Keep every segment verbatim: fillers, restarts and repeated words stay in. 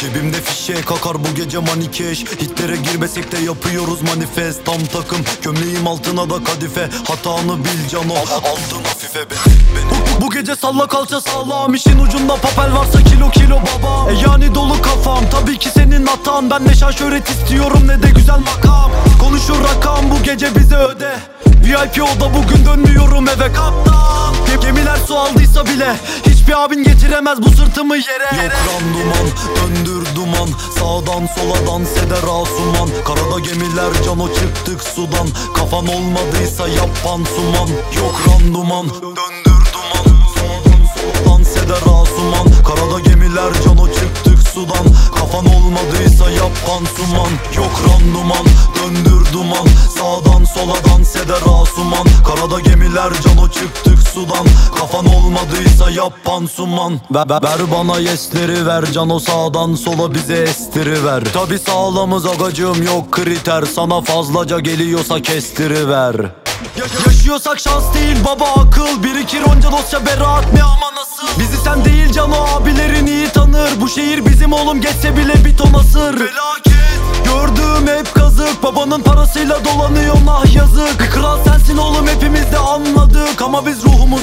Cebimde fişek akar bu gece manikeş. Hitlere girmesek de yapıyoruz manifest. Tam takım gömleğim altına da kadife. Hatanı bil cano aldın hafife be. Bu, bu gece salla kalça sağlam. İşin ucunda papel varsa kilo kilo babam. E yani dolu kafam tabii ki senin hatan. Ben ne şan şöhret istiyorum ne de güzel makam. Konuşur rakam bu gece bize öde. V I P oda bugün dönmüyorum eve kaptan. Gemiler su aldıysa bile hiçbir abin getiremez bu sırtımı yere. Yok randuman döndür duman. Sağdan sola dans eder asuman. Karada gemiler cano çıktık sudan. Kafan olmadıysa yap pansuman. Yok randuman döndür duman. Sağdan sola dans eder asuman. Karada gemiler cano çıktık sudan. Kafan olmadıysa yap pansuman. Yok randuman döndür duman. Sağdan sola dans eder asuman. Karada gemiler cano çıktık sudan. Kafan olmadıysa yap pansuman. Ver, ver, ver bana yesleri ver cano sağdan sola bize estiriver. Tabi sağlamız agacığım yok kriter. Sana fazlaca geliyorsa kestiriver. Yaşıyorsak şans değil baba akıl. Birikir onca dosya beraat mi ama nasıl? Bizi sen değil cano abilerin iyi tanır. Bu şehir bizim oğlum geçse bile bir ton asır. Felaket. Gördüğüm hep kazık. Babanın parasıyla dolanıyor nah yazık. Bir kral sensin oğlum hepimiz de anladık. Ama biz ruhumuzu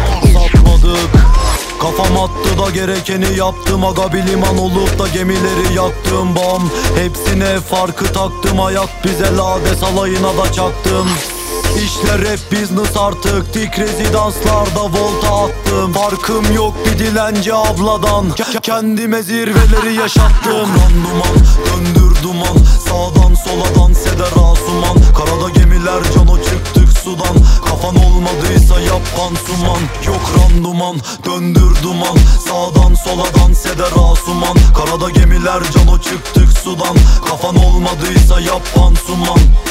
satmadık. Kafam attı da gerekeni yaptım. Aga bir liman olup da gemileri yaktım bam. Hepsine farkı taktım. Ayak bize lades alayına da çaktım. İşler hep business artık. Dik rezidanslarda volta attım. Farkım yok bir dilenci abladan. K Kendime zirveleri yaşattım. Randuman döndür duman. Sağdan sola dans eder asuman. Karada gemiler cano çıktık sudan. Kafan olmadıysa yap pansuman. Yok randuman döndür duman. Sağdan sola dans eder asuman. Karada gemiler cano çıktık sudan. Kafan olmadıysa yap pansuman.